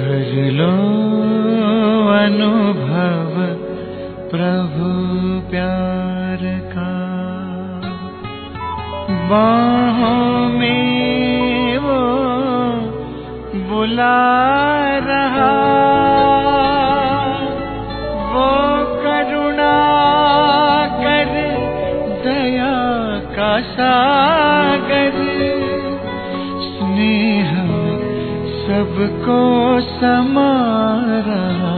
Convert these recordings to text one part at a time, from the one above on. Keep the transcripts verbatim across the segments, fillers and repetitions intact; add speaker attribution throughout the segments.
Speaker 1: कर लो अनुभव प्रभु प्यार का, बाहों में वो बुला रहा, वो करुणा कर दया का सागर, स्नेह सबको समा रहा।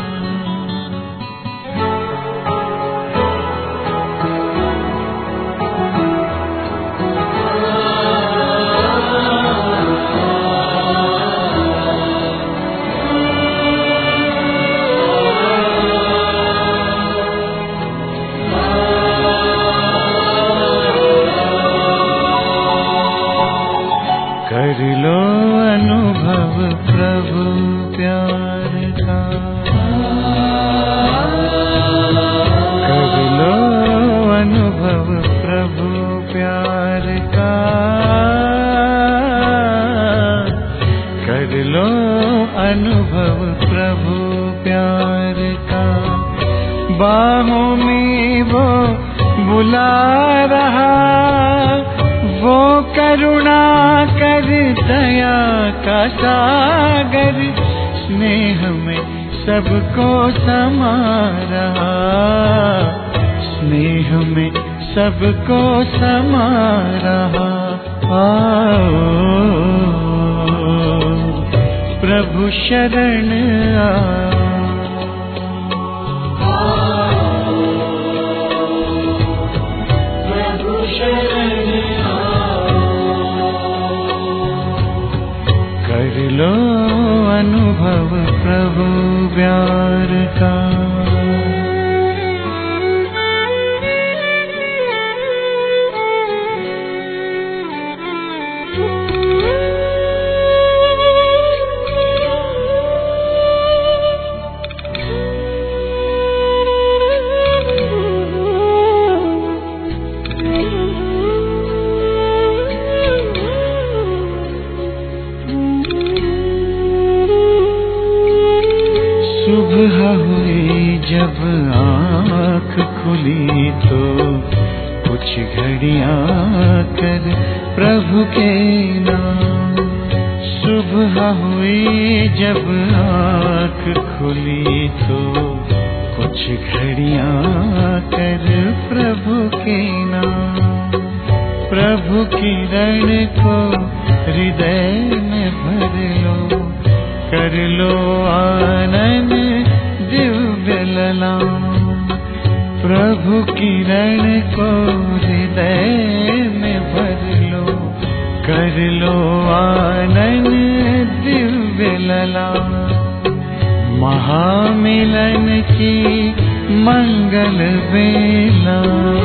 Speaker 1: कर लो अनुभव प्रभु प्यार का, कर लो अनुभव प्रभु प्यार का, कर लो अनुभव प्रभु प्यार का, बाहों में वो बुला रहा, वो करुणा कर दया का सागर, स्नेह में सबको समा रहा, स्नेह में सबको समा रहा। आओ प्रभु शरण आओ, प्रभु शरण कर लो अनुभव प्रभु प्यार का। सुबह हुई जब आँख खुली तो कुछ घड़ियाँ कर प्रभु के नाम, सुबह हुई जब आँख खुली तो कुछ घड़ियाँ कर प्रभु के नाम, प्रभु किरण को हृदय में भर लो, कर लो आनंद दिव्य ललाम, प्रभु किरण को हृदय में भर लो, कर लो आनंद दिव्य ललाम, महामिलन की मंगल बेला,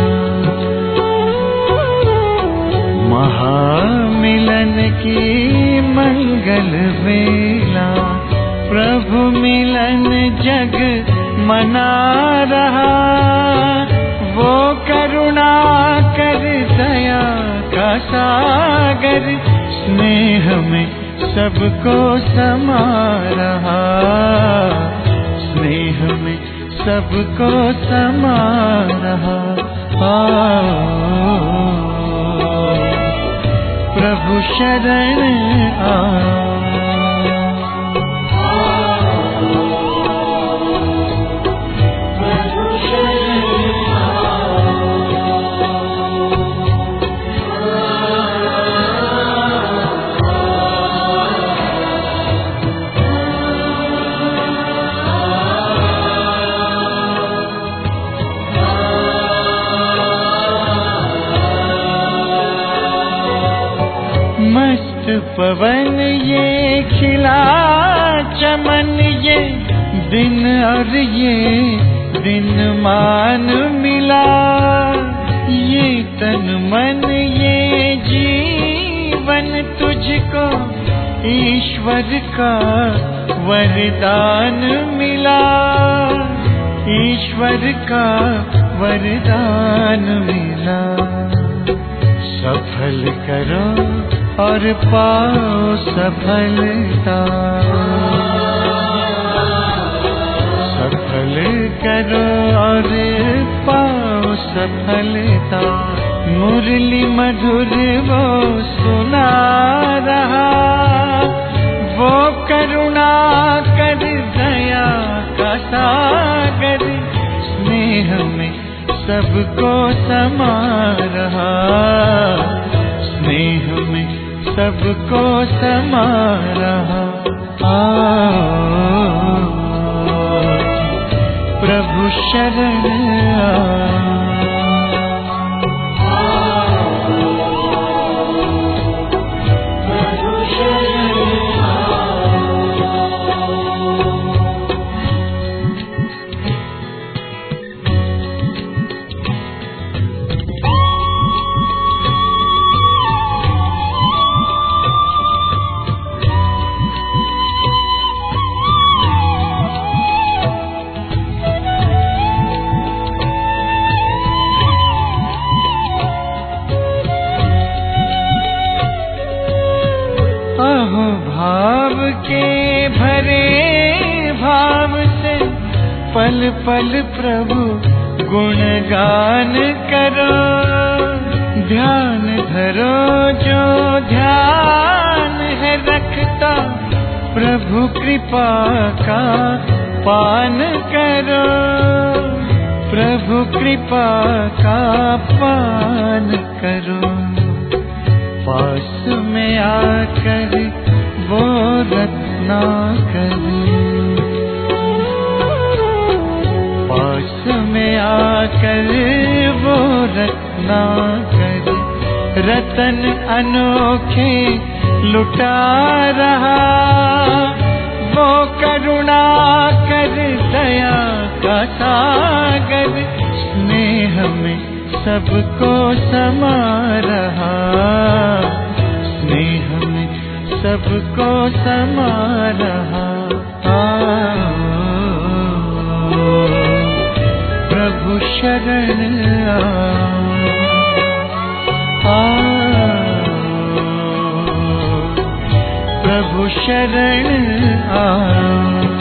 Speaker 1: महामिलन की मंगल बेला, प्रभु मिलन जग मना रहा, वो करुणा कर दया का सागर, स्नेह में सबको समा रहा, स्नेह में सबको समा रहा। प्रभु शरण आओ, मस्त पवन ये खिला चमन, ये दिन और ये दिन मान मिला, ये तन मन ये जीवन तुझको ईश्वर का वरदान मिला, ईश्वर का वरदान मिला। सफल करो और पाओ सफलता। करो और पाओ सफलता। मुरली मधुर वो सुना रहा, वो करुणा कर दया का सागर, स्नेह में सबको समा रहा, स्नेह में सबको समा रहा। आओ प्रभु शरण आओ। अहो भाव के भरे भाव से पल पल प्रभु गुणगान करो। ध्यान धरो जो ध्यान है रखता, प्रभु कृपा का पान करो, प्रभु कृपा का पान करो। पास में आकर वो रत्नाकर, पास में आकर वो रत्नाकर, रतन अनोखे लुटा रहा। वो करुणा कर दया का सागर, स्नेह में सबको समा रहा, स्नेह में सबको समा रहा। प्रभु शरण आओ, प्रभु शरण आओ।